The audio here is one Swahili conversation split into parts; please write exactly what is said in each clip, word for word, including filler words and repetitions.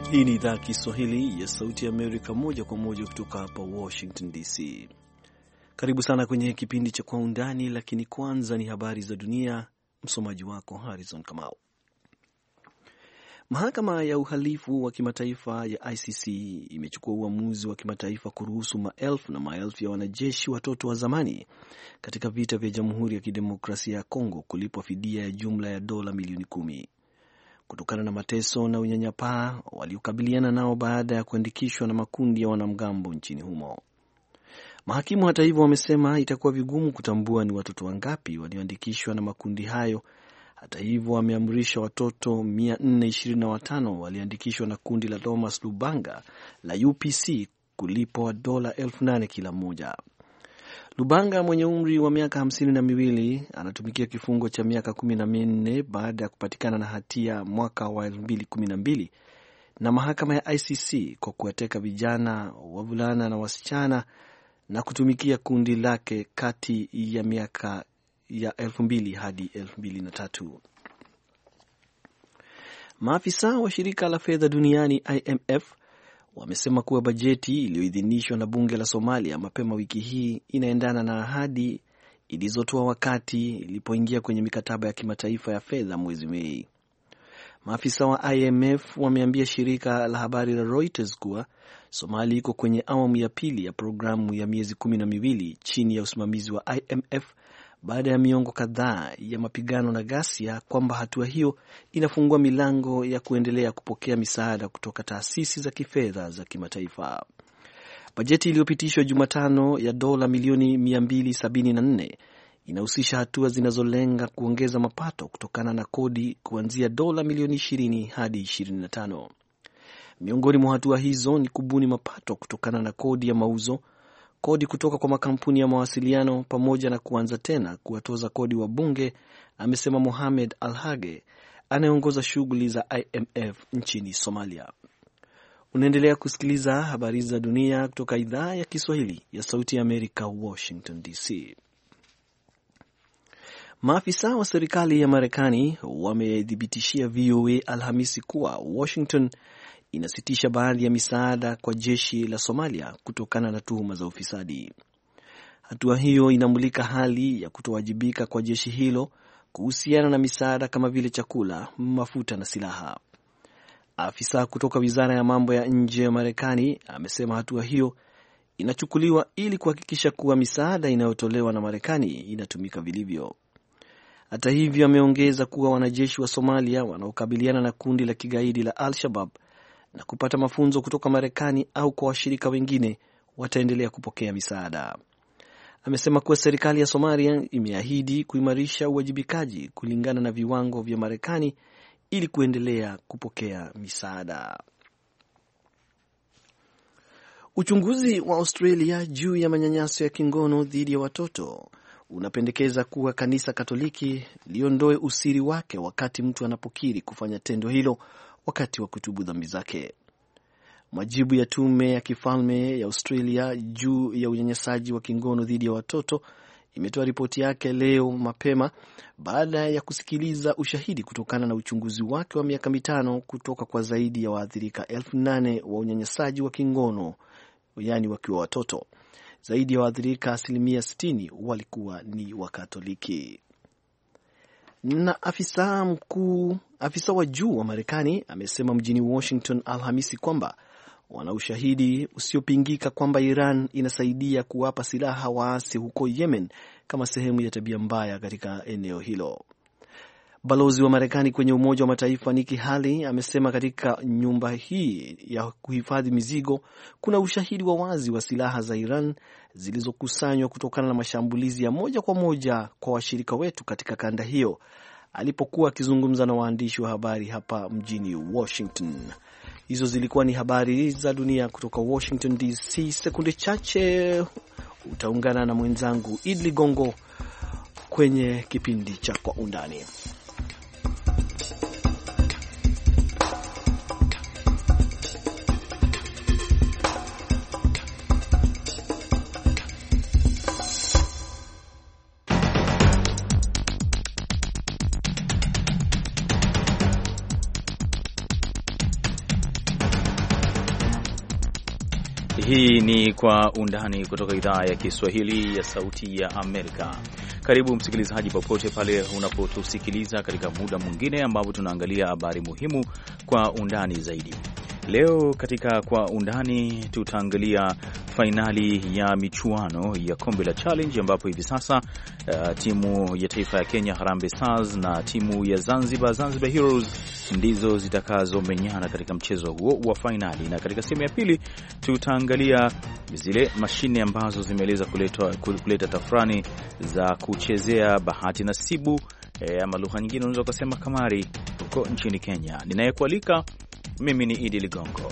Hii ni idhaa ya Kiswahili ya Sauti ya Amerika, moja kwa moja kutoka hapa Washington D C. Karibu sana kwenye kipindi cha Kwa Undani, lakini kwanza ni habari za dunia. Msomaji wako Harrison Kamau. Mahakama ya Uhalifu wa Kimataifa ya I C C imechukua uamuzi wa kimataifa kuruhusu maelfu na maelfu ya wanajeshi watoto wa zamani katika vita vya Jamhuri ya Kidemokrasia ya Kongo kulipwa fidia ya jumla ya dola milioni kumi kutokana na mateso na unyanyapaa waliokabiliana nao baada ya kuandikishwa na makundi ya wanamgambo nchini humo. Mahakimu hata hivyo wamesema itakuwa vigumu kutambua ni watoto wangapi walioandikishwa na makundi hayo. Hata hivyo wameamrisha watoto mia nne ishirini na watano waliandikishwa na kundi la Thomas Lubanga la U P C kulipwa dola elfu nane kila mmoja. Lubanga mwenye umri wa miaka hamsini na miwili anatumikia kifungo cha miaka kumi na minne baada ya kupatikana na hatia mwaka wa elfu mbili kumi na mbili na mahakama ya I C C kwa kuwateka vijana, wavulana na wasichana na kutumikia kundi lake kati ya miaka ya elfu mbili hadi elfu mbili na tatu. Maafisa wa shirika la fedha duniani I M F wamesema kuwa bajeti iliyoidhinishwa na bunge la Somalia mapema wiki hii inaendana na ahadi ilizotoa wakati ilipoingia kwenye mikataba ya kimataifa ya fedha mwezi Mei. Maafisa wa I M F wameambia shirika la habari la Reuters kuwa Somalia iko kwenye awamu ya pili ya programu ya miezi kumi na miwili chini ya usimamizi wa I M F baada ya miongo kadhaa ya mapigano na ghasia, kwamba hatua hiyo inafungua milango ya kuendelea kupokea misaada kutoka taasisi za kifedha za kimataifa. Bajeti iliyopitishwa Jumatano ya dola milioni mia mbili sabini na nne inahusisha hatua zinazolenga kuongeza mapato kutokana na kodi kuanzia dola milioni ishirini hadi ishirini na tano. Miongoni mwa hatua hizo ni kubuni mapato kutokana na kodi ya mauzo, kodi kutoka kwa makampuni ya mawasiliano pamoja na kuanza tena kuwatoza kodi wa bunge, amesema Mohamed Al-Hage anayeongoza shughuli za I M F nchini Somalia. Unaendelea kusikiliza habari za dunia kutoka idhaa ya Kiswahili ya Sauti ya Amerika, Washington D C. Maafisa wa serikali ya Marekani wamethibitishia V O A Alhamisi kuwa Washington inasitisha baadhi ya misaada kwa jeshi la Somalia kutokana na tuhuma za ufisadi. Hatua hiyo inamulika hali ya kutowajibika kwa jeshi hilo kuhusiana na misaada kama vile chakula, mafuta na silaha. Afisa kutoka Wizara ya Mambo ya Nje ya Marekani amesema hatua hiyo inachukuliwa ili kuhakikisha kuwa misaada inayotolewa na Marekani inatumika vilivyo. Hata hivyo, ameongeza kuwa wanajeshi wa Somalia wanaokabiliana na kundi la kigaidi la Al-Shabaab na kupata mafunzo kutoka Marekani au kwa washirika wengine wataendelea kupokea misaada. Amesema kuwa serikali ya Somalia imeahidi kuimarisha uwajibikaji kulingana na viwango vya Marekani ili kuendelea kupokea misaada. Uchunguzi wa Australia juu ya manyanyaso ya kingono dhidi ya watoto unapendekeza kuwa kanisa Katoliki liondoe usiri wake wakati mtu anapokiri kufanya tendo hilo wakati wa kutubu dhambi zake. Majibu ya tume ya kifalme ya Australia juu ya unyanyasaji wa kingono dhidi ya watoto imetoa ripoti yake leo mapema baada ya kusikiliza ushahidi kutokana na uchunguzi wake wa miaka mitano kutoka kwa zaidi ya waathirika elfu nane wa unyanyasaji wa kingono, yani wakiwa watoto. Zaidi ya waathirika asilimia sitini walikuwa ni Wakatoliki. Na afisa mkuu, afisa wa juu wa Marekani amesema mjini Washington Alhamisi kwamba wana ushahidi usiopingika kwamba Iran inasaidia kuwapa silaha waasi huko Yemen kama sehemu ya tabia mbaya katika eneo hilo. Balozi wa Marekani kwenye Umoja wa Mataifa Nikki Haley amesema katika nyumba hii ya kuhifadhi mizigo kuna ushahidi wa wazi wa silaha za Iran zilizokusanywa kutokana na mashambulizi ya moja kwa moja kwa washirika wetu katika kanda hiyo, alipokuwa akizungumza na waandishi wa habari hapa mjini Washington. Hizo zilikuwa ni habari za dunia kutoka Washington D C. Sekunde chache utaungana na mwenzangu Idli Gongo kwenye kipindi cha Kwa Undani. Hii ni Kwa Undani kutoka idhaa ya Kiswahili ya Sauti ya Amerika. Karibu msikilizaji, popote pale unapotusikiliza katika muda mwingine ambapo tunaangalia habari muhimu kwa undani zaidi. Leo katika Kwa Undani tutaangalia fainali ya michuano ya Kombe la Challenge ambapo hivi sasa uh, timu ya taifa ya Kenya Harambee Stars na timu ya Zanzibar Zanzibar Heroes ndizo zitakazomenyana katika mchezo huo wa fainali. Na katika sehemu ya pili tutaangalia zile mashine ambazo zimeeleza kuleta, kuleta tafrani za kuchezea bahati nasibu e, ama lugha nyingine unaweza kusema kamari huko nchini Kenya. Ninayekualika mimi ni Idi Ligongo.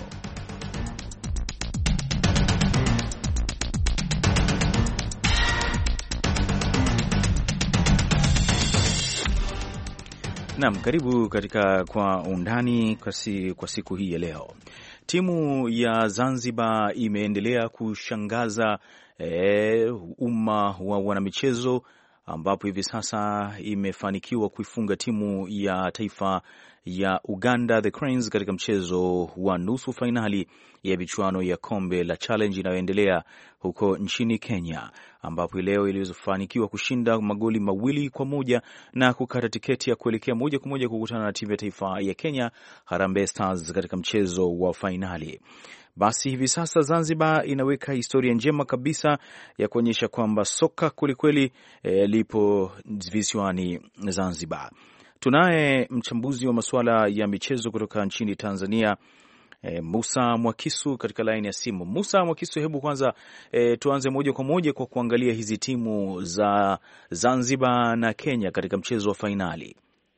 Naam, karibu katika Kwa Undani kwa, si, kwa siku hii ya leo. Timu ya Zanzibar imeendelea kushangaza e, umma wa wanamichezo ambapo hivi sasa imefanikiwa kuifunga timu ya taifa ya Uganda The Cranes katika mchezo wa nusu fainali ya michuano ya Kombe la Challenge inayoendelea huko nchini Kenya, ambapo leo ilifanikiwa kushinda magoli mawili kwa moja na kukata tiketi ya kuelekea moja kwa moja kukutana na timu ya taifa ya Kenya Harambee Stars katika mchezo wa fainali. Basi hivi sasa Zanzibar inaweka historia njema kabisa ya kuonyesha kwamba soka kwelikweli e, lipo visiwani Zanzibar. Tunaye mchambuzi wa masuala ya michezo kutoka nchini Tanzania, e, Musa Mwakisu katika laini ya simu. Musa Mwakisu, hebu kwanza e, tuanze moja kwa moja kwa kuangalia hizi timu za Zanzibar na Kenya katika mchezo wa fainali.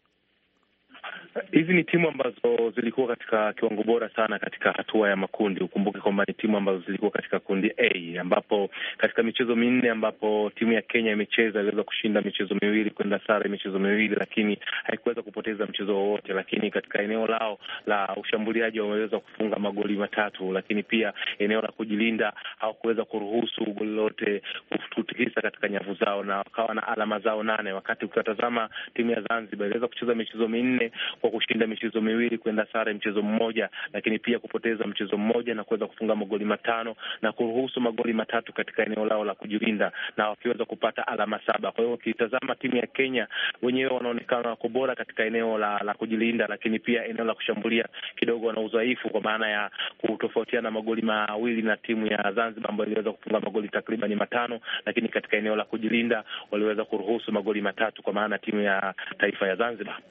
Hizi ni timu ambazo zilikuwa katika kiwango bora sana katika hatua ya makundi. Ukumbuke kwamba ni timu ambazo zilikuwa katika kundi A, ambapo katika michezo minne ambapo timu ya Kenya imecheza iliweza kushinda michezo miwili, kwenda sare michezo miwili, lakini haikuweza kupoteza mchezo wowote. Lakini katika eneo lao la ushambuliaji wameweza kufunga magoli matatu, lakini pia eneo la kujilinda hawakuweza kuruhusu goli lote kutikisa katika nyavu zao na wakawa na alama zao nane. Wakati ukitazama timu ya Zanzibar iliweza kucheza michezo minne kwa kushinda michezo miwili, kwenda sare mchezo mmoja, lakini pia kupoteza mchezo mmoja na kuweza kufunga magoli matano na kuruhusu magoli matatu katika eneo lao la kujilinda na wakiweza kupata alama saba. Kwa hiyo ukitazama timu ya Kenya wenyewe wanaonekana wako bora katika eneo la, la kujilinda, lakini pia eneo la kushambulia kidogo wana udhaifu kwa maana ya kutofautiana magoli mawili na timu ya Zanzibar ambayo iliweza kufunga magoli takriban matano, lakini katika eneo la kujilinda waliweza kuruhusu magoli matatu kwa maana timu ya taifa ya Zanzibar.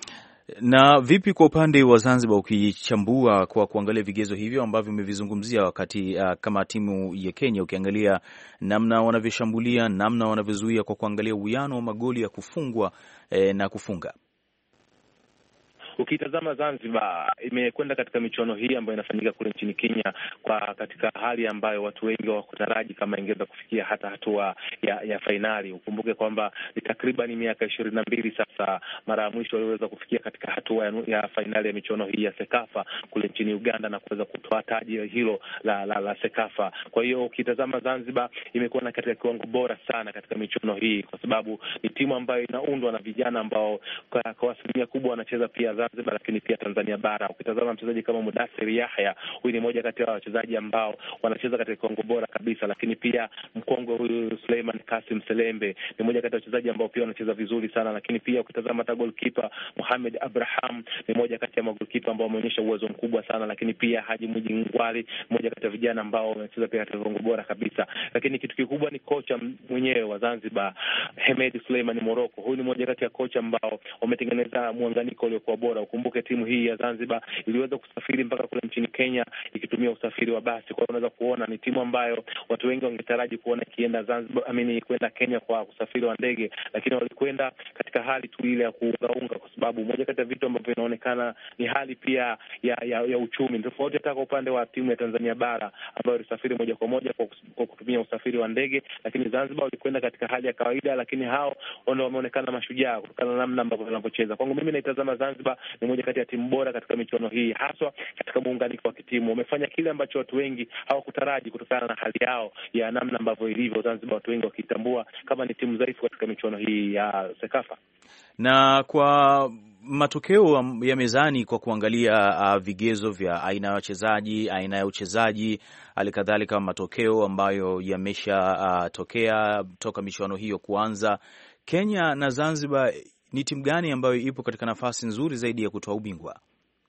Na vipi kwa upande wa Zanzibar ukichambua kwa kuangalia vigezo hivyo ambavyo umevizungumzia wakati uh, kama timu ya Kenya ukiangalia namna wanavyoshambulia, namna wanavyozuia kwa kuangalia uwiano wa magoli ya kufungwa eh, na kufunga? Ukitazama Zanzibar imekwenda katika michuano hii ambayo inafanyika kule nchini Kenya kwa katika hali ambayo watu wengi hawakutaraji kama ingeweza kufikia hata hatua ya, ya fainali. Ukumbuke kwamba ni takriban miaka ishirini na mbili sasa mara ya mwisho waliweza kufikia katika hatua ya, ya fainali ya michuano hii ya Sekafa kule nchini Uganda na kuweza kutoa taji hilo la, la, la Sekafa. Kwa hiyo ukitazama Zanzibar imekuwa na katika kiwango bora sana katika michuano hii kwa sababu ni timu ambayo inaundwa na vijana ambao kwa, kwa asilimia kubwa wanacheza pia Zanzibar, lakini pia Tanzania bara. Ukitazama mchezaji kama Mudathir Yahya, huyu ni mmoja kati ya wachezaji ambao wanacheza katika kiwango bora kabisa, lakini pia mkongwe huyu Suleiman Kasim Selembe ni mmoja kati ya wachezaji ambao pia wanacheza vizuri sana, lakini pia ukitazama hata goalkeeper Mohamed Abraham ni mmoja kati ya magolikipa ambao wameonyesha uwezo mkubwa sana, lakini pia Haji Mwinyi Ngwali mmoja kati ya vijana ambao wanacheza pia katika kiwango bora kabisa. Lakini kitu kikubwa ni kocha mwenyewe wa Zanzibar Hemed Suleiman Moroko. Huyu ni mmoja kati ya kocha ambao wametengeneza muunganiko uliokuwa bora. Ukumbuke timu hii ya Zanzibar iliweza kusafiri mpaka kule nchini Kenya ikitumia usafiri wa basi. Kwa hiyo unaweza kuona ni timu ambayo watu wengi wangetaraji kuona ikienda Zanzibar, amini kwenda Kenya kwa usafiri wa ndege, lakini walikwenda katika hali tu ile ya kuungaunga, kwa sababu moja kati ya vitu ambavyo inaonekana ni hali pia ya ya, ya uchumi tofauti hata kwa upande wa timu ya Tanzania bara ambayo ilisafiri moja kwa moja kwa, kwa kutumia usafiri wa ndege, lakini Zanzibar walikwenda katika hali ya kawaida, lakini hao ndio wameonekana mashujaa kutokana na namna ambavyo wanavyocheza. Kwangu mimi naitazama Zanzibar ni moja kati ya timu bora katika michuano hii, haswa katika muunganiko wa kitimu. Wamefanya kile ambacho watu wengi hawakutaraji kutokana na hali yao ya namna ambavyo ilivyo Zanzibar, watu wengi wakitambua kama ni timu dhaifu katika michuano hii ya Sekafa. Na kwa matokeo ya mezani, kwa kuangalia uh, vigezo vya aina ya wachezaji, aina ya uchezaji, halikadhalika matokeo ambayo yameshatokea uh, toka michuano hiyo kuanza, Kenya na Zanzibar, ni timu gani ambayo ipo katika nafasi nzuri zaidi ya kutoa ubingwa?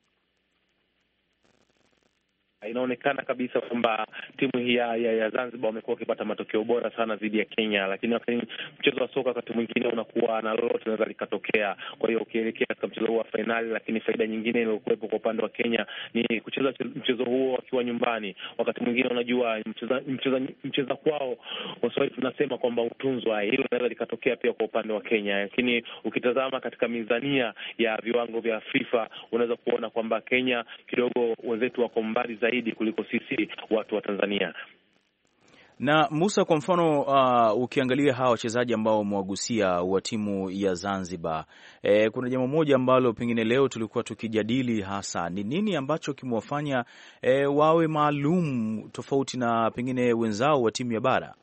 Inaonekana kabisa kwamba timu hii ya, ya Zanzibar wamekuwa wakipata matokeo bora sana dhidi ya Kenya, lakini wakati mchezo wa soka wakati mwingine unakuwa na lolote linaweza likatokea. Kwa hiyo ukielekea katika mchezo huu wa fainali, lakini faida nyingine iliyokuwepo kwa upande wa Kenya ni kucheza mchezo huo wakiwa nyumbani. Wakati mwingine unajua mcheza mcheza mcheza kwao, Waswahili tunasema kwamba utunzwa. Hilo linaweza likatokea pia kwa upande wa Kenya, lakini ukitazama katika mizania ya viwango vya FIFA unaweza kuona kwamba Kenya kidogo wenzetu wako mbali zaidi kuliko sisi watu wa Tanzania. Na Musa, kwa mfano uh, ukiangalia hawa wachezaji ambao umewagusia wa timu ya Zanzibar, e, kuna jambo moja ambalo pengine leo tulikuwa tukijadili, hasa ni nini ambacho kimewafanya e, wawe maalum tofauti na pengine wenzao wa timu ya bara?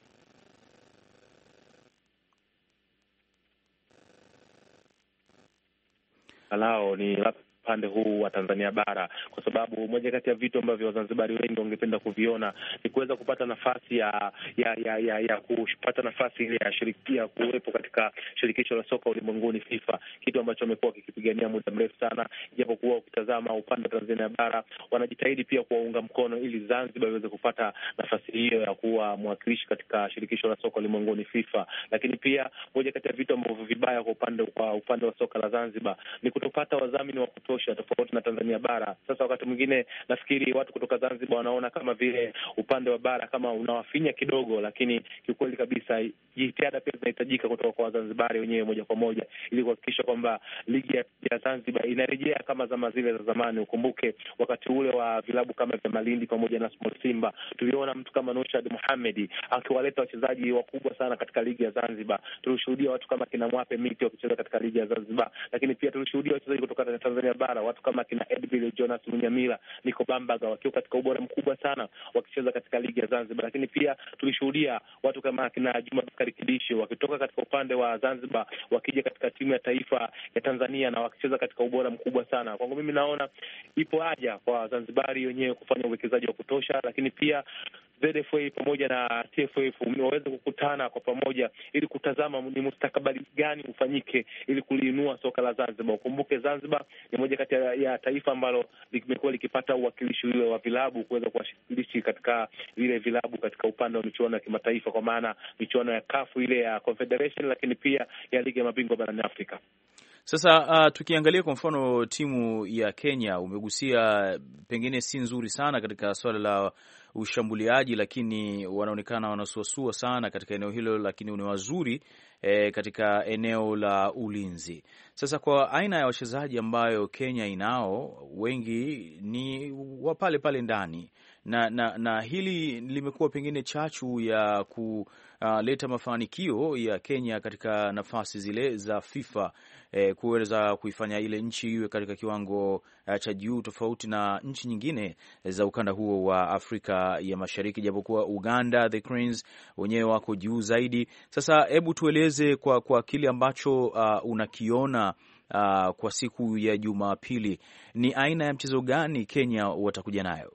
Alao ni upande huu wa Tanzania bara, kwa sababu moja kati ya vitu ambavyo Wazanzibari wengi wangependa kuviona ni kuweza kupata nafasi ya ya ya ya, ya kupata nafasi ile ya shirikia kuwepo katika shirikisho la soka ulimwenguni FIFA, kitu ambacho wamekuwa kikipigania muda mrefu sana. Japokuwa ukitazama upande wa Tanzania bara wanajitahidi pia kuwaunga mkono ili Zanzibar iweze kupata nafasi hiyo ya kuwa mwakilishi katika shirikisho la soka ulimwenguni FIFA. Lakini pia moja kati ya vitu ambavyo vibaya kwa upande kwa upande wa soka la Zanzibar ni kutopata wadhamini wa kutosha tofauti na Tanzania bara. Sasa wakati mwingine nafikiri watu kutoka Zanzibar wanaona kama vile upande wa bara kama unawafinya kidogo, lakini kiukweli kabisa jitihada pia zinahitajika kutoka kwa Wazanzibari wenyewe moja kwa moja ili kuhakikisha kwamba ligi ya, ya Zanzibar inarejea kama zama zile za zamani. Ukumbuke wakati ule wa vilabu kama vya Malindi pamoja na Small Simba, tuliona mtu kama Nushad Mohamed akiwaleta wachezaji wakubwa sana katika ligi ya Zanzibar. Tulishuhudia watu kama kina Mwape Miti wakicheza katika ligi ya Zanzibar, lakini pia tulishuhudia wachezaji kutoka Tanzania bara, watu kama kina Edbil Jonas Munyamira, Niko Bambaga wakiwa katika ubora mkubwa sana wakicheza katika ligi ya Zanzibar. Lakini pia tulishuhudia watu kama kina Juma Bakari Kidisho wakitoka katika upande wa Zanzibar wakija katika timu ya taifa ya Tanzania na wakicheza katika ubora mkubwa sana. Kwangu mimi naona ipo haja kwa Zanzibari wenyewe kufanya uwekezaji wa kutosha, lakini pia Z F A pamoja na T F F waweze kukutana kwa pamoja ili kutazama ni mustakabali gani ufanyike ili kuliinua soka la Zanzibar. Ukumbuke Zanzibar ni moja kati ya taifa ambalo limekuwa likipata uwakilishi ule wa vilabu kuweza kuwashiriki katika vile vilabu katika upande wa michuano ya kimataifa, kwa maana michuano ya kafu ile ya Confederation, lakini pia ya ligi ya mabingwa barani Afrika. Sasa uh, tukiangalia kwa mfano timu ya Kenya, umegusia pengine si nzuri sana katika swala la ushambuliaji, lakini wanaonekana wanasuasua sana katika eneo hilo, lakini ni wazuri eh, katika eneo la ulinzi. Sasa kwa aina ya wachezaji ambayo Kenya inao, wengi ni wa pale pale ndani na, na, na hili limekuwa pengine chachu ya kuleta uh, mafanikio ya Kenya katika nafasi zile za FIFA, eh, kuweza kuifanya ile nchi iwe katika kiwango uh, cha juu tofauti na nchi nyingine za ukanda huo wa Afrika ya Mashariki, japokuwa Uganda the Cranes wenyewe wako juu zaidi. Sasa hebu tueleze kwa, kwa kile ambacho uh, unakiona uh, kwa siku ya Jumapili, ni aina ya mchezo gani Kenya watakuja nayo?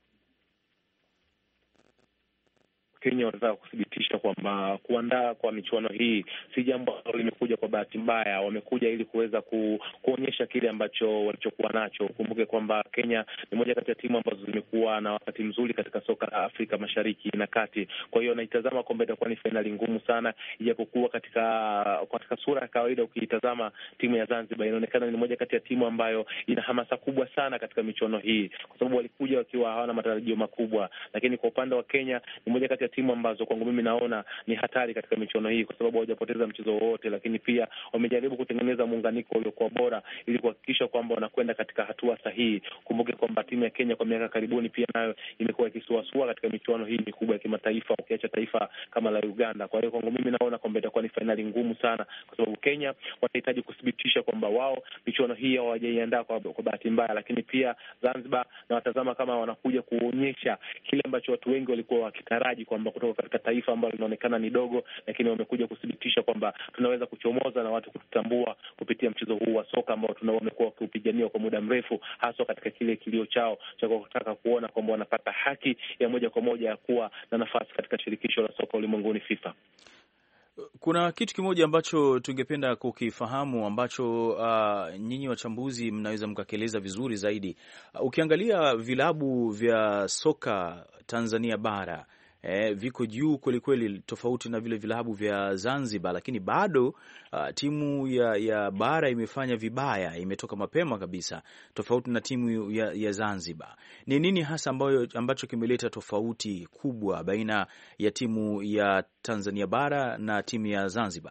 Kenya wanataka kuthibitisha kwamba kuandaa kwa michuano hii si jambo ambalo limekuja kwa bahati mbaya. Wamekuja ili kuweza ku, kuonyesha kile ambacho walichokuwa nacho. Kumbuke kwamba Kenya ni moja kati ya timu ambazo zimekuwa na wakati mzuri katika soka la Afrika Mashariki na Kati. Kwa hiyo naitazama kwamba itakuwa ni fainali ngumu sana, ijapokuwa katika katika sura ya kawaida ukiitazama timu ya Zanzibar inaonekana ni moja kati ya timu ambayo ina hamasa kubwa sana katika michuano hii, kwa sababu walikuja wakiwa hawana matarajio makubwa. Lakini kwa upande wa Kenya ni moja kati ya timu ambazo kwangu mimi naona ni hatari katika michuano hii, kwa sababu hawajapoteza mchezo wowote, lakini pia wamejaribu kutengeneza muunganiko uliokuwa bora ili kuhakikisha kwamba wanakwenda katika hatua sahihi. Kumbuke kwamba timu ya Kenya kwa miaka karibuni pia nayo imekuwa ikisuasua katika michuano hii mikubwa ya kimataifa, ukiacha taifa kama la Uganda. Kwa hiyo kwangu mimi naona kwamba itakuwa ni fainali ngumu sana, kwa sababu Kenya wanahitaji kuthibitisha kwamba wao michuano hii hawajaiandaa kwa, kwa bahati mbaya, lakini pia Zanzibar na watazama kama wanakuja kuonyesha kile ambacho watu wengi walikuwa wakitaraji kwamba kutoka katika taifa ambalo linaonekana ni dogo, lakini wamekuja kuthibitisha kwamba tunaweza kuchomoza na watu kututambua kupitia mchezo huu wa soka ambao tunao wamekuwa wakiupigania kwa muda mrefu, hasa katika kile kilio chao cha kutaka kuona kwamba wanapata haki ya moja kwa moja ya kuwa na nafasi katika shirikisho la soka ulimwenguni FIFA. Kuna kitu kimoja ambacho tungependa kukifahamu ambacho uh, nyinyi wachambuzi mnaweza mkakieleza vizuri zaidi. Uh, ukiangalia vilabu vya soka Tanzania bara eh, viko juu kwelikweli, tofauti na vile vilabu vya Zanzibar, lakini bado uh, timu ya, ya bara imefanya vibaya, imetoka mapema kabisa, tofauti na timu ya, ya Zanzibar. Ni nini hasa ambayo, ambacho kimeleta tofauti kubwa baina ya timu ya Tanzania bara na timu ya Zanzibar?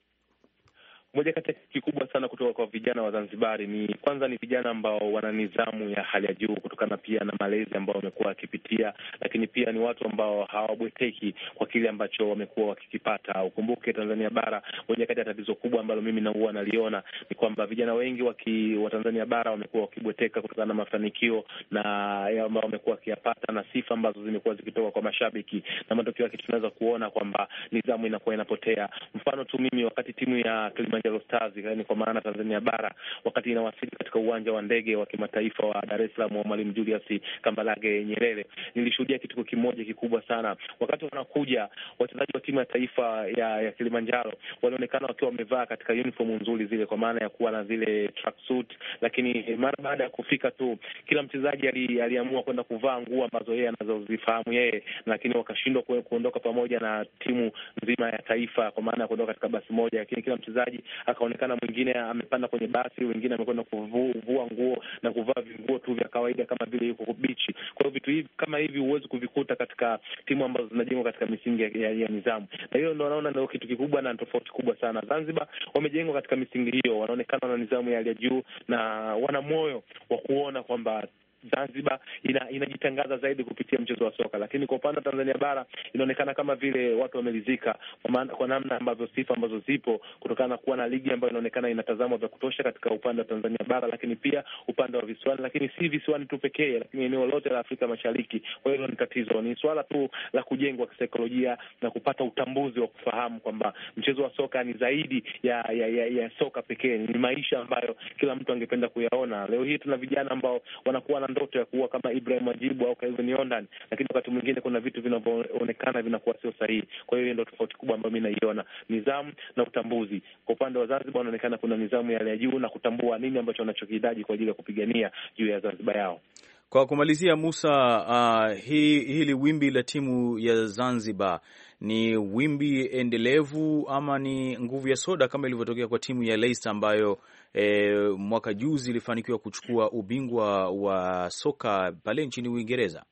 Moja kati ya kikubwa sana kutoka kwa vijana wa Zanzibari ni kwanza ni vijana ambao wana nidhamu ya hali ya juu kutokana pia na malezi ambao wamekuwa wakipitia, lakini pia ni watu ambao hawabweteki kwa kile ambacho wamekuwa wakikipata. Ukumbuke Tanzania bara, moja kati ya tatizo kubwa ambalo mimi na huwa naliona ni kwamba vijana wengi waki, wa Tanzania bara wamekuwa wakibweteka kutokana na mafanikio na ambao wamekuwa wakiyapata na sifa ambazo zimekuwa zikitoka kwa mashabiki, na matokeo yake tunaweza kuona kwamba nidhamu inakuwa inapotea. Mfano tu mimi wakati timu ya Kilimanjaro Stars, yani kwa maana Tanzania bara, wakati inawasili katika uwanja wa ndege wa kimataifa wa Dar es Salaam wa Mwalimu Julius Kambarage Nyerere, nilishuhudia kitu kimoja kikubwa sana. Wakati wanakuja wachezaji wa timu ya taifa ya, ya Kilimanjaro walionekana wakiwa wamevaa katika uniform nzuri zile, kwa maana ya kuwa na zile tracksuit, lakini mara baada ya kufika tu kila mchezaji ali, aliamua kwenda kuvaa nguo ambazo yeye anazozifahamu yeye, lakini wakashindwa kuondoka pamoja na timu nzima ya taifa, kwa maana ya kuondoka katika basi moja, lakini kila mchezaji akaonekana mwingine amepanda kwenye basi, wengine amekwenda kuvua nguo na kuvaa vinguo tu vya kawaida kama vile yuko bichi. Kwa hiyo vitu hivi kama hivi huwezi kuvikuta katika timu ambazo zinajengwa katika misingi ya, ya, ya nidhamu. Na hiyo ndio naona ndio kitu kikubwa na tofauti kubwa sana. Zanzibar wamejengwa katika misingi hiyo, wanaonekana na nidhamu ya hali ya juu na wana moyo wa kuona kwamba Zanzibar ina, inajitangaza zaidi kupitia mchezo wa soka, lakini kwa upande wa Tanzania bara inaonekana kama vile watu wamelizika kwa, kwa namna ambavyo sifa ambazo zipo kutokana na kuwa na ligi ambayo inaonekana inatazamwa vya kutosha katika upande wa Tanzania bara, lakini pia upande wa visiwani, lakini si visiwani tu pekee, lakini eneo lote la Afrika Mashariki. Kwa hiyo ni tatizo, ni swala tu la kujengwa kisaikolojia na kupata utambuzi wa kufahamu kwamba mchezo wa soka ni zaidi ya ya, ya, ya soka pekee, ni maisha ambayo kila mtu angependa kuyaona. Leo hii tuna vijana ambao wanakuwa na ndoto ya kuwa kama Ibrahim Majibu au Kevin Yondan, lakini wakati mwingine kuna vitu vinavyoonekana vinakuwa sio sahihi. Kwa hiyo ndio tofauti kubwa ambayo mimi naiona, nidhamu na utambuzi. Kwa upande wa Zanzibar inaonekana kuna nidhamu ya hali ya juu na kutambua nini ambacho wanachokihitaji kwa ajili ya kupigania juu ya Zanzibar yao. Kwa kumalizia, Musa, uh, hii hili wimbi la timu ya Zanzibar ni wimbi endelevu ama ni nguvu ya soda kama ilivyotokea kwa timu ya Leicester ambayo e, mwaka juzi ilifanikiwa kuchukua ubingwa wa soka pale nchini Uingereza?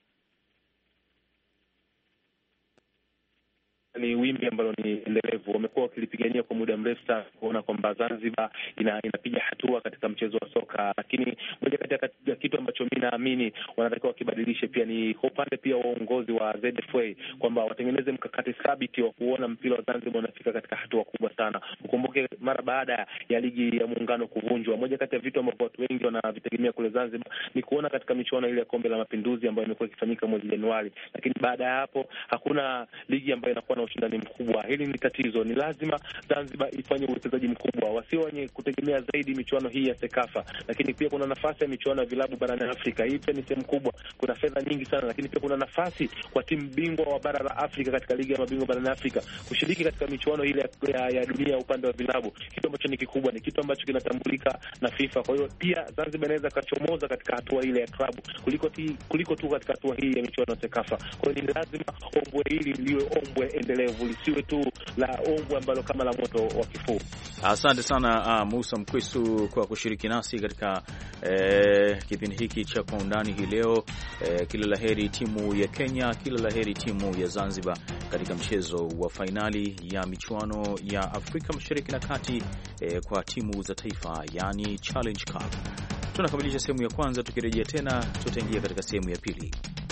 Ni wimbi ambalo ni endelevu, wamekuwa wakilipigania kwa muda mrefu sana kuona kwamba Zanzibar ina, inapiga hatua katika mchezo wa soka, lakini moja kati ya kitu ambacho mimi naamini wanatakiwa wakibadilishe pia ni kwa upande pia wa uongozi wa Z F A, kwamba watengeneze mkakati thabiti wa kuona mpira wa Zanzibar unafika katika hatua kubwa sana. Ukumbuke mara baada ya ligi ya muungano kuvunjwa, moja kati ya vitu ambavyo watu wengi wanavitegemea kule Zanzibar ni kuona katika michuano ile ya kombe la mapinduzi ambayo imekuwa ikifanyika mwezi Januari, lakini baada ya hapo hakuna ligi ambayo inakuwa na ushindani mkubwa. Hili ni tatizo. Ni lazima Zanzibar ifanye uwekezaji mkubwa, wasio wenye kutegemea zaidi michuano hii ya Sekafa, lakini pia kuna nafasi ya michuano ya vilabu barani Afrika. Hii pia ni sehemu kubwa, kuna fedha nyingi sana, lakini pia kuna nafasi kwa timu bingwa wa bara la Afrika katika ligi ya mabingwa barani Afrika kushiriki katika michuano ile ya, ya dunia upande wa vilabu, kitu ambacho ni kikubwa, ni kitu ambacho kinatambulika na FIFA. Kwa hiyo pia Zanzibar inaweza kachomoza katika hatua ile ya klabu kuliko ti, kuliko tu katika hatua hii ya michuano ya Sekafa. Kwa hiyo ni lazima ombwe hili liwe ombwe endelevu, lisiwe tu la ombwe ambalo kama la moto wa kifuu. Asante sana uh, Musa Mkwesu kwa kushiriki nasi katika e, kipindi hiki cha Kwa Undani hii leo. E, kila laheri timu ya Kenya, kila laheri timu ya Zanzibar katika mchezo wa fainali ya michuano ya Afrika Mashariki na Kati e, kwa timu za taifa, yani Challenge Cup. Tunakamilisha sehemu ya kwanza, tukirejea tena tutaingia katika sehemu ya pili.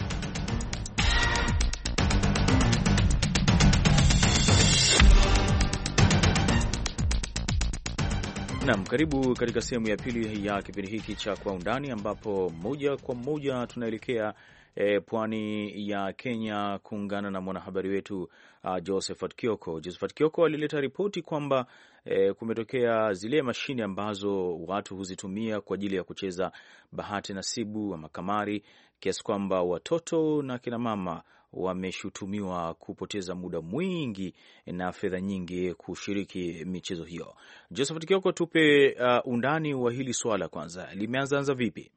Naam, karibu katika sehemu ya pili ya kipindi hiki cha Kwa Undani, ambapo moja kwa moja tunaelekea e, pwani ya Kenya kuungana na mwanahabari wetu uh, Josephat Kioko. Josephat Kioko alileta ripoti kwamba e, kumetokea zile mashine ambazo watu huzitumia kwa ajili ya kucheza bahati nasibu ama kamari, kiasi kwamba watoto na kina mama wameshutumiwa kupoteza muda mwingi na fedha nyingi kushiriki michezo hiyo. Josephat Kioko, tupe uh, undani wa hili swala. Kwanza, limeanzaanza vipi?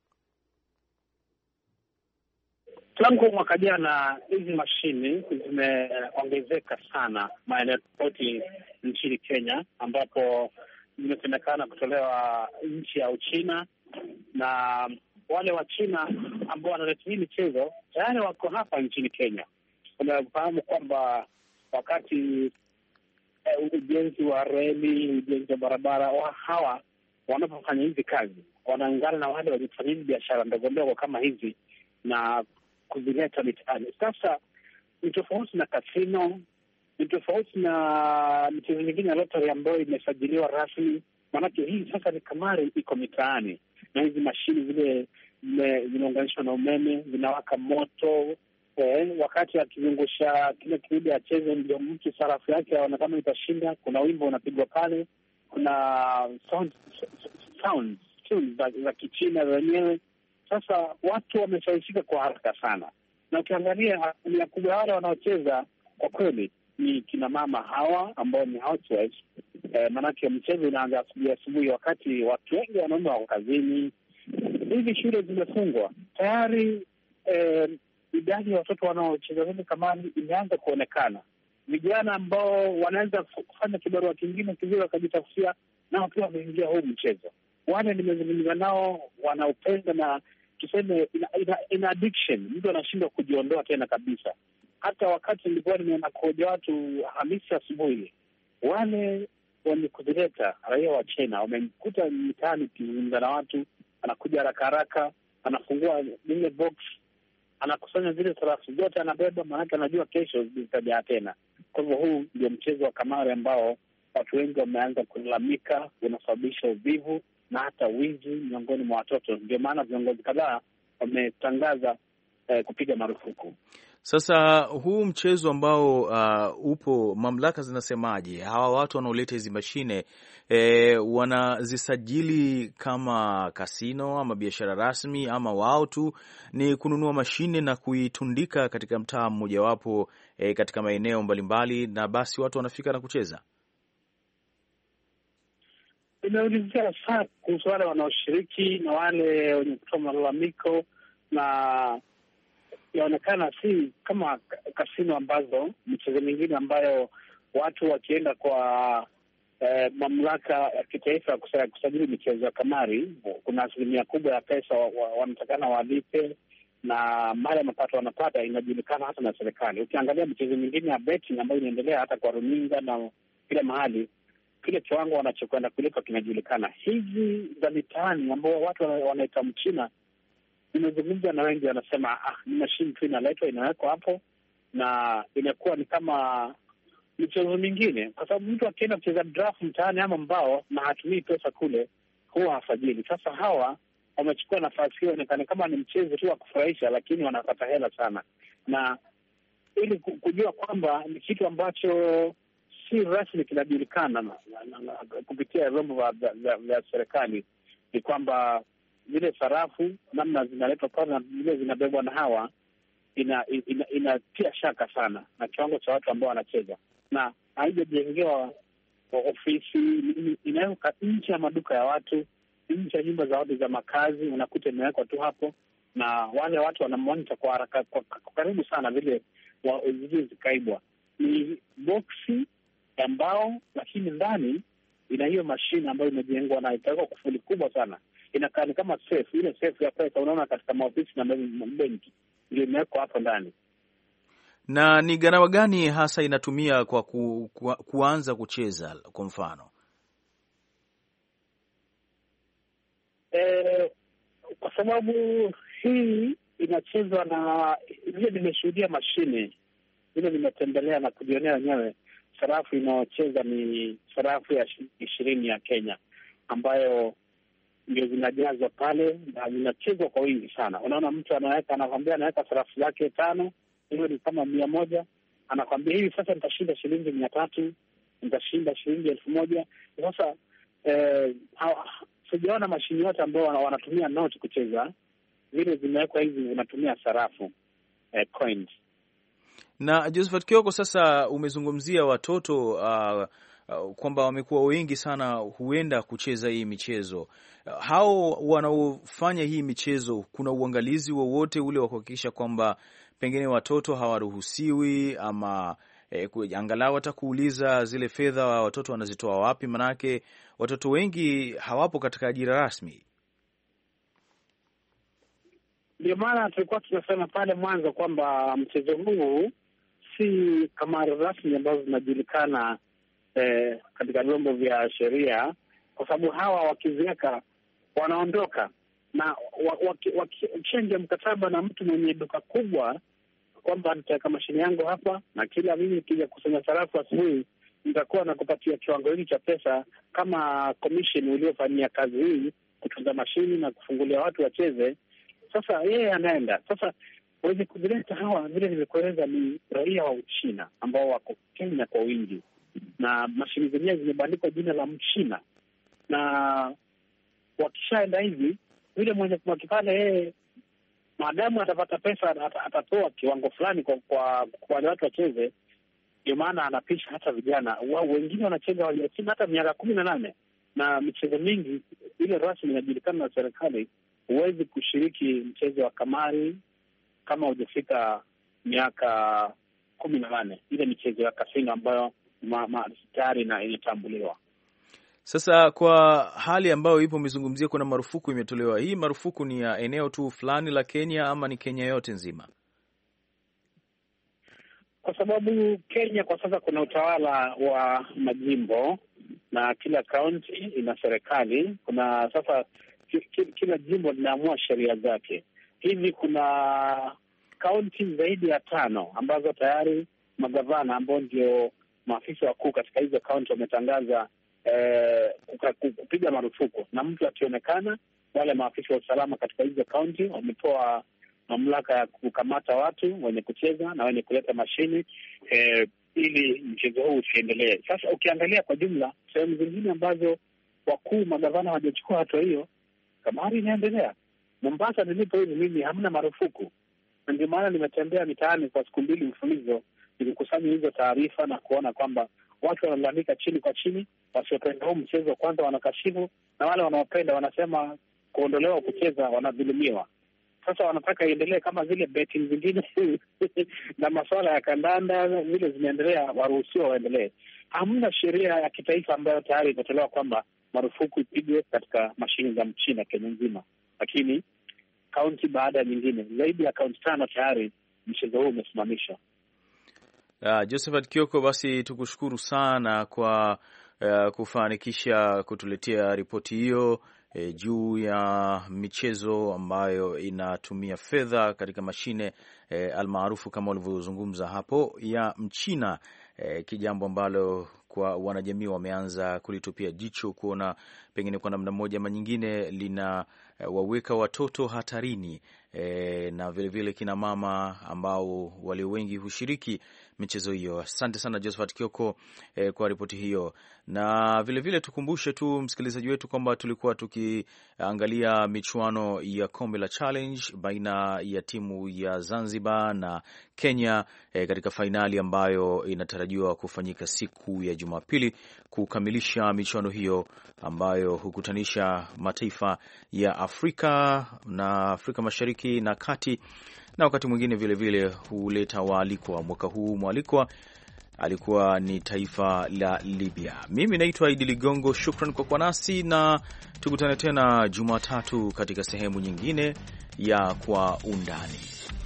Tangu mwaka jana hizi mashini zimeongezeka sana maeneo tofauti nchini Kenya, ambapo zimesemekana kutolewa nchi ya Uchina, na wale wa China ambao wanaleta hii michezo tayari wako hapa nchini Kenya. Unafahamu kwamba wakati eh, ujenzi wa reli, ujenzi wa barabara, wa hawa wanapofanya hizi kazi wanaungana na wale waliofanya hizi biashara ndogo ndogo kama hizi na kuzileta mitaani. Sasa ni tofauti na kasino, ni tofauti na michezo mingine ya lottery ambayo imesajiliwa rasmi. Maanake hii sasa ni kamari iko mitaani, na hizi mashini zile zinaunganishwa na umeme, zinawaka moto. Eh, wakati akizungusha kile kidude acheze, ndio mtu sarafu yake aona kama itashinda. Kuna wimbo unapigwa pale, kuna sound, sound tunes za, za Kichina wenyewe. Sasa watu wameshawishika kwa haraka sana, na ukiangalia asilimia kubwa wale wanaocheza kwa kweli ni kina mama hawa ambao ni housewives. Eh, maanake mchezo unaanza asubuhi asubuhi, wakati watu wengi wanaume wako kazini. Hivi shule zimefungwa tayari. Eh, idadi ya watoto wanaocheza hivi kamari imeanza kuonekana. Vijana ambao wanaweza kufanya kibarua kingine kizuri wakajitafutia, nao pia wameingia huu mchezo. Wale nimezungumza nao wanaupenda, na tuseme ina, ina, ina addiction. Mtu anashindwa kujiondoa tena kabisa. Hata wakati nilikuwa nimeenda kuhoja watu Hamisi asubuhi, wale wenye kuzileta raia wa China wamemkuta mitaani kizungumza na watu, anakuja haraka haraka, anafungua lile box, anakusanya zile sarafu zote, anabeba, maanake anajua kesho zitajaa tena. Kwa hivyo huu ndio mchezo wa kamari ambao watu wengi wameanza kulalamika unasababisha uvivu na hata wizi miongoni mwa watoto. Ndio maana viongozi kadhaa wametangaza eh, kupiga marufuku. Sasa huu mchezo ambao uh, upo, mamlaka zinasemaje? Hawa watu wanaoleta hizi mashine e, wanazisajili kama kasino ama biashara rasmi, ama wao tu ni kununua mashine na kuitundika katika mtaa mmojawapo e, katika maeneo mbalimbali, na basi watu wanafika na kucheza? Imeulizia saa kuhusu wale wanaoshiriki na wale wenye kutoa malalamiko, na yaonekana si kama kasino ambazo michezo mingine ambayo watu wakienda kwa eh, mamlaka ya kitaifa ya kusajili michezo ya kamari, kuna asilimia kubwa ya pesa wanatakana wa, walipe, na mali ya mapato wanapata inajulikana hata na serikali. Ukiangalia michezo mingine ya betting ambayo inaendelea hata kwa runinga na kila mahali, kile kiwango wanachokwenda kulipa kinajulikana. Hizi za mitaani ambao watu wanaita mchina, nimezungumza na wengi wanasema ah, ni mashine tu inaletwa inawekwa hapo na inakuwa ni kama michezo mingine, kwa sababu mtu akienda kucheza draft mtaani ama mbao na hatumii pesa kule, huwa hafajili. Sasa hawa wamechukua nafasi hiyo, inaonekana kama ni mchezo tu wa kufurahisha, lakini wanapata hela sana, na ili kujua kwamba ni kitu ambacho si rasmi kinajulikana na, na, na, kupitia vyombo vya serikali, ni kwamba zile sarafu namna zinaletwa pale na zile zinabebwa na hawa inatia ina, ina, ina shaka sana na kiwango cha watu ambao wanacheza, na haijajengewa ofisi, inawekwa nje ya maduka ya watu, nje ya nyumba za watu za makazi, unakuta imewekwa tu hapo, na wale watu wanamonita kwa haraka, kwa karibu sana vile zile zikaibwa. Ni boksi ya mbao, lakini ndani ina hiyo mashine ambayo imejengwa na itawekwa kufuli kubwa sana, inakaa ni kama safe, ile safe ya pesa unaona katika maofisi na benki ndio imewekwa hapo ndani. Na ni gharama gani hasa inatumia kwa ku, ku, kuanza kucheza kwa mfano? Eh, kwa sababu hii inachezwa na vile nimeshuhudia mashine vile nimetembelea na kujionea wenyewe, sarafu inayocheza ni sarafu ya ishirini ya Kenya ambayo ndio zinajazwa pale na zinachezwa kwa wingi sana. Unaona mtu anaweka, anakwambia anaweka sarafu zake tano, hiyo ni kama mia moja, anakwambia hivi sasa nitashinda shilingi mia tatu, nitashinda shilingi elfu moja. Sasa eh, sijaona mashini yote ambao wanatumia noti kucheza, vile zimewekwa hizi unatumia sarafu eh, coins. Na Josephat Kioko, sasa umezungumzia watoto uh, uh, kwamba wamekuwa wengi sana huenda kucheza hii michezo. Uh, hao wanaofanya hii michezo, kuna uangalizi wowote ule wa kuhakikisha kwamba pengine watoto hawaruhusiwi ama eh, angalau watakuuliza zile fedha watoto wanazitoa wapi? Manake watoto wengi hawapo katika ajira rasmi. Ndio maana tulikuwa tunasema pale mwanzo kwamba mchezo huu si kamari rasmi ambazo zinajulikana eh, katika vyombo vya sheria, kwa sababu hawa wakiziweka wanaondoka na wakichenja mkataba na mtu mwenye duka kubwa kwamba nitaweka mashine yangu hapa na kila mimi nikija kusanya sarafu asubuhi nitakuwa na kupatia kiwango hiki cha pesa kama commission uliofanyia kazi hii kutunza mashini na kufungulia watu wacheze. Sasa yeye anaenda sasa, wenye kuzileta hawa vile nimekueleza ni raia wa Uchina ambao wako Kenya kwa wingi, na mashini zenyewe zimebandikwa jina la Mchina, na wakishaenda hivi vile mwenye wakipale yeye maadamu atapata pesa atatoa kiwango fulani kwa kwa wale watu wacheze. Ndio maana anapisha hata vijana wao, wengine wanacheza waliosina hata miaka kumi na nane, na michezo mingi ile rasmi inajulikana na serikali. Huwezi kushiriki mchezo wa kamari kama hujafika miaka kumi na nane, ile michezo ya kasino ambayo tayari na inatambuliwa. Sasa kwa hali ambayo ipo umezungumzia, kuna marufuku imetolewa. Hii marufuku ni ya eneo tu fulani la Kenya ama ni Kenya yote nzima? Kwa sababu Kenya kwa sasa kuna utawala wa majimbo na kila kaunti ina serikali. Kuna sasa kila jimbo linaamua sheria zake. Hivi kuna kaunti zaidi ya tano ambazo tayari magavana ambao ndio maafisa wakuu katika hizo kaunti wametangaza eh, kupiga marufuku, na mtu akionekana, wale maafisa wa usalama katika hizo kaunti wametoa mamlaka ya kukamata watu wenye kucheza na wenye kuleta mashini eh, ili mchezo huu usiendelee. Sasa ukiangalia kwa jumla sehemu zingine ambazo wakuu magavana hawajachukua hatua hiyo, kamari inaendelea. Mombasa nilipo hivi mimi hamna marufuku, na ndio maana nimetembea mitaani kwa siku mbili mfululizo nilikusanya hizo taarifa na kuona kwamba watu wanalalamika chini kwa chini. Wasiopenda huu mchezo kwanza wanakashifu, na wale wanaopenda wanasema kuondolewa kucheza wanadhulumiwa. Sasa wanataka iendelee kama zile betting zingine na masuala ya kandanda vile zinaendelea, waruhusiwa waendelee. Hamna sheria ya kitaifa ambayo tayari imetolewa kwamba marufuku ipigwe katika mashini za Mchina Kenya nzima, lakini kaunti baada ya nyingine, zaidi ya kaunti tano tayari mchezo huu umesimamishwa. Uh, Josephat Kioko, basi tukushukuru sana kwa uh, kufanikisha kutuletea ripoti hiyo E, juu ya michezo ambayo inatumia fedha katika mashine e, almaarufu kama walivyozungumza hapo ya Mchina, e, kijambo ambalo kwa wanajamii wameanza kulitupia jicho kuona pengine kwa namna moja ama nyingine lina e, waweka watoto hatarini, e, na vile vile kina mama ambao walio wengi hushiriki michezo hiyo. Asante sana Josephat Kioko eh, kwa ripoti hiyo. Na vile vile tukumbushe tu msikilizaji wetu kwamba tulikuwa tukiangalia michuano ya kombe la Challenge baina ya timu ya Zanzibar na Kenya eh, katika fainali ambayo inatarajiwa kufanyika siku ya Jumapili kukamilisha michuano hiyo ambayo hukutanisha mataifa ya Afrika na Afrika Mashariki na Kati, na wakati mwingine vile vile huleta waalikwa. Mwaka huu mwalikwa alikuwa ni taifa la Libya. Mimi naitwa Idi Ligongo, shukran kwa kuwa nasi na tukutane tena Jumatatu katika sehemu nyingine ya Kwa Undani.